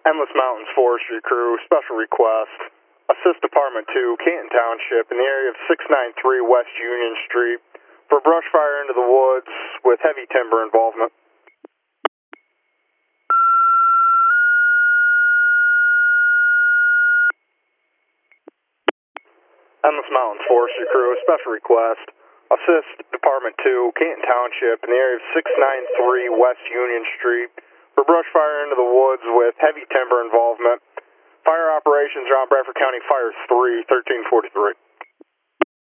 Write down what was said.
Endless Mountains Forestry Crew, special request. Assist Department 2, Canton Township, in the area of 693 West Union Street for brush fire into the woods with heavy timber involvement. Endless Mountains Forestry Crew, special request. Assist Department 2, Canton Township, in the area of 693 West Union Street for brush fire into the woods with heavy timber involvement. Fire operations around Bradford County Fire 3, 1343.